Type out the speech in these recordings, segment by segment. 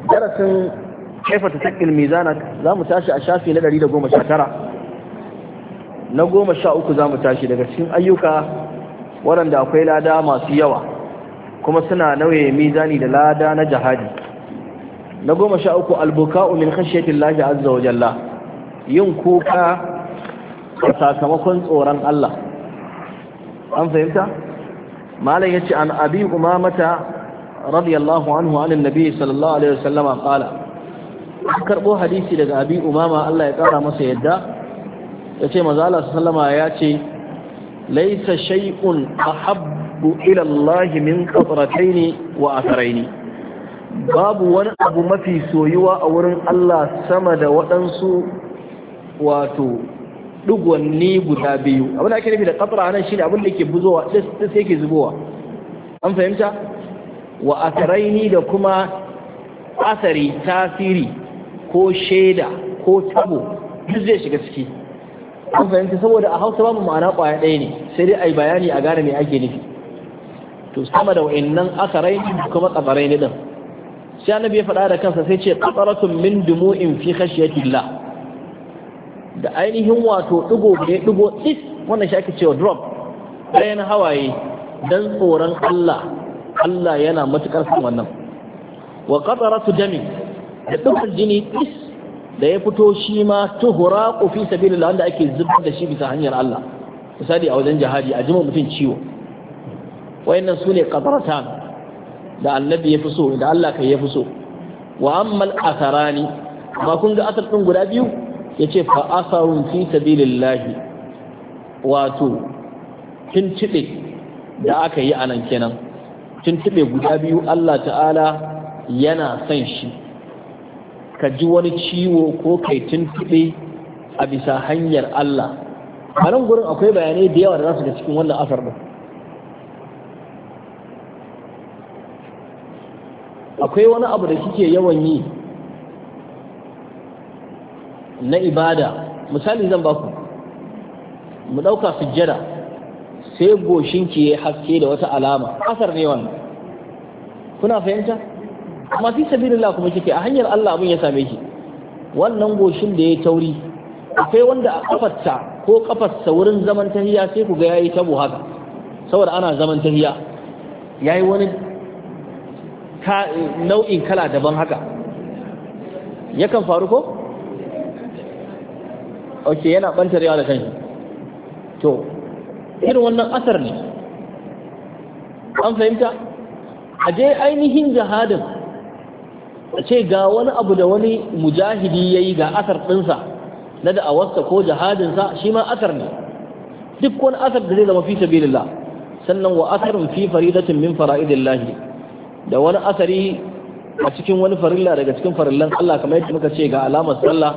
darasin kaifa taqill mizana zamu tashi a shafi na 119 na 13 zamu tashi daga cikin ayyuka waɗanda akwai lada masu yawa kuma suna nauye mizani da lada na jihadi. na 13 albuka'u min khashyati llahi azza wa jalla, yin kuka sakamakon tsoron Allah. an fahimta? malam yace an abi umamata radiyallahu anhu an annabi sallallahu alaihi wasallam qala, karbo hadisi daga abi umama Allah ya kara masa yadda yace manzo Allah sallama yace laysa shay'un ahabbu ila Allah min qatratayn wa atharayn, babu wani abu mafi soyuwa a wurin Allah sama da waɗansu wato dugwanni guda biyu. Abin da ake nufi da qatra nan shine abin da yake buzowa sai yake zubowa. an fahimta? wa atharaini da kuma asari, tasiri ko shaida ko tabo duk zai shiga ciki. an fahimta? saboda a Hausa babu ma'ana kwaya ɗaya ne, sai dai ai bayani a gane me ake nufi. to sama da wa'annan asaraini da kuma qatraini din, sai annabi ya faɗa da kansa sai ce qataratun min dumu'in fi khashyatillah, da ainihin wato digo is wannan shi ake cewa drop ɗayan hawaye dan tsoron Allah yana matukar san wannan. wa qataratu dami, da dukkan jini is da ya fito shi ma tuhraqu fi sabilillah, wanda ake zubar da shi bisa hanyar Allah, misali a wajen jihadi a jima mutum ciwo. wayannan sune qataratan da annabi ya fi so, da Allah kai ya fi so. wa ammal atharani, ba kun ga asar din guda biyu yace fa asarun fi sabilillah, wato tuntube da aka yi anan kenan, tuntube guda biyu Allah ta'ala yana son shi. ka ji wani ciwo ko kai tuntube a bisa hanyar Allah. a nan gurin akwai bayanai da yawa da za su ga cikin wannan asar din. akwai wani abu da kike yawan yi na ibada, misali zan baku, mu dauka sujjada sai goshinki ya haske da wata alama, asar ne wannan, kuna fahimta? amma fi sabilillah kuma kike a hanyar Allah abin ya same ki, wannan goshin da ya tauri, akwai wanda a kafarta ko kafarsa wurin zaman tahiya sai ku ga yayi tabo haka, saboda ana zaman tahiya yayi wani nau'in kala daban haka. yakan faru ko? ok, yana bantarewa da kanshi. to irin wannan asar ne. an fahimta? a je ainihin jihadin a ce ga wani abu da wani mujahidi ya yi ga asar ɗinsa na da'awarsa ko jihadinsa, shi ma asar ne. duk wani asar da zai zama fi sabilillah. sannan wa asarun fi faridatin min fara'idillahi, da wani asari a cikin wani farilla daga cikin farillan Allah, kamar yadda muka ce ga alamar sallah.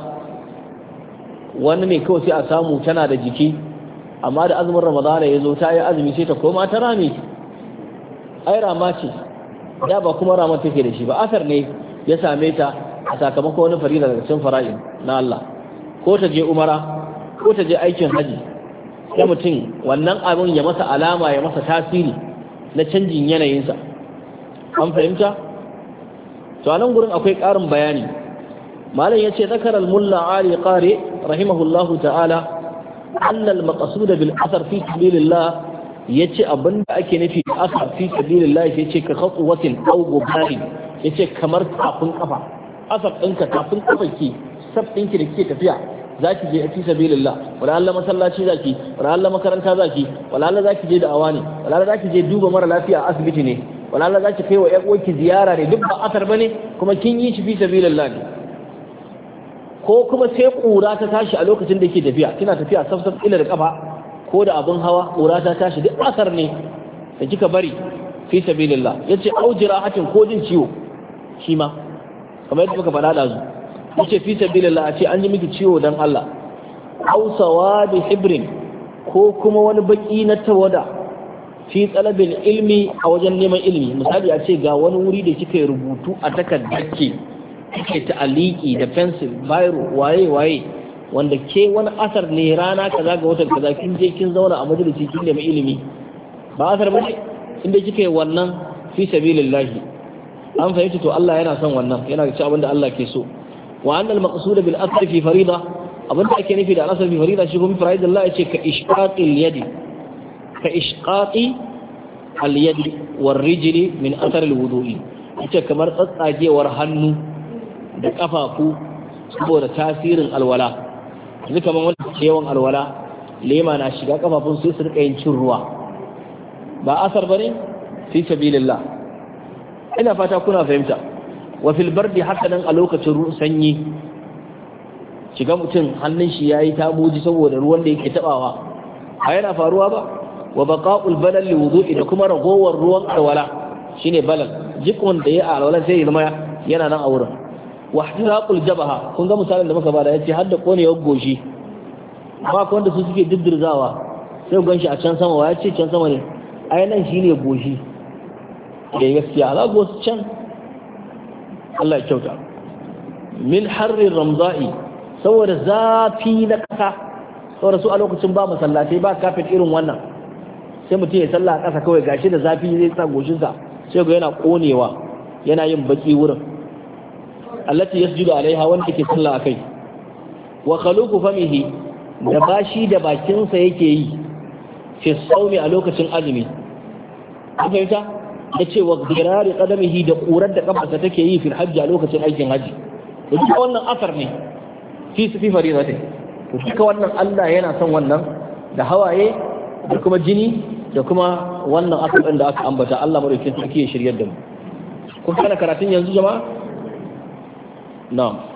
wani ne kawai sai a samu tana da jiki, amma da azumin ramadana ya zo ta yi azumi sai ta koma ta rame. ai rama ce da, ba kuma ramar take da shi ba, asar ne ya same ta a sakamakon wani farilla daga cikin fara'in na Allah. ko ta je umara ko ta je aikin haji, sai mutum wannan abin ya masa alama, ya masa tasiri na canjin yanayinsa. an fahimta? to a nan gurin akwai ƙarin bayani. malam ya ce zakar al-mulla ali qari rahimahullahu ta'ala annal maqsud bil asar fi sabilillah, yace abinda ake nufi da asar fi sabilillah yace ka khatwatin aw gubarin, yace kamar kafin kafa. asar ɗinka kafin kafanki, sab ɗinki da kike tafiya zaki je fi sabilillah, wala Allah masallaci zaki, wala Allah makaranta zaki, wala Allah zaki je da'awa ne, wala Allah zaki je duba mara lafiya a asibiti ne, wala Allah zaki kai wa ƴan uwanki ziyara ne, duk ba asar bane, kuma kin yi shi fi sabilillah ne. ko kuma sai kura ta tashi a lokacin da yake tafiya, kina tafiya safsaf ila da kafa ko da abin hawa, kura ta tashi, duk asar ne da kika bari fi sabilillah. yace aujira hatin ko jin ciwo, shi ma kamar yadda muka faɗa da zu, yace fi sabilillah, a ce an yi miki ciwo dan Allah. aw sawadi hibrin, ko kuma wani baki na tawada fi talabil ilmi, a wajen neman ilimi. misali a ce ga wani wuri da kika yi rubutu a takardarki, kike ta'aliki da pencil, biro, waye wanda ke wani asar ne, rana kaza ga watan kaza kin je kin zauna a majalisi kin nemi ilimi, ba asar bane inda kike wannan fi sabilillah. an fahimci to Allah yana son wannan, yana da abin da Allah ke so. Wa annal maqsud bil asr fi farida, abin da ake nufi da al-asr fi farida shi kuma farida Allah yace ka ishqaqil yadi, ka ishqaqi al-yadi war rijli min athar al-wudu'i, yace kamar tsatsagewar hannu da kafafu saboda tasirin alwala. Yanzu kamar wanda ke yawan alwala, lema na shiga kafafun sai su rika yin cin ruwa, ba asar bane fi sabilillah. Ina fata kuna fahimta. Wa fil bardi haka nan a lokacin sanyi, shiga mutum hannun shi yayi tabuji saboda ruwan da yake tabawa, a yana faruwa ba. Wa baqa'ul balal li wudu'i, da kuma ragowar ruwan alwala shine balal, jikon da ya alwala sai ya zama yana nan a wurin. Wa ihtiraqul jabha, kun ga misalin da muka bada yace har da konewar goshi, ba ko wanda su suke diddirzawa sai ku ganshi a can sama, wa yace can sama ne, ai nan shine goshi da gaskiya ala gosu can. Allah ya kyauta. Min harri ramza'i, saboda zafi na kasa, saboda su a lokacin ba masallatai ba kafin irin wannan, sai mutum ya salla a kasa kawai, gashi da zafi zai sa goshinsa sai ga yana konewa, yana yin baki wurin. Allati yasjudu alaiha, wanda yake salla akai. Wa khaluqu famihi, da bashi da bakinsa yake yi fi saumi a lokacin azumi. An fahimta? Ya ce wa girari qadamihi, da ƙurar da kafarsa take yi fil hajji a lokacin aikin hajji. To duka wannan asar ne fi faridatin. To duka wannan Allah yana son wannan, da hawaye da kuma jini da kuma wannan asar ɗin da aka ambata. Allah madaukakin sarki ya shiryar da mu. Kun kana karatun yanzu jama'a? Na'am.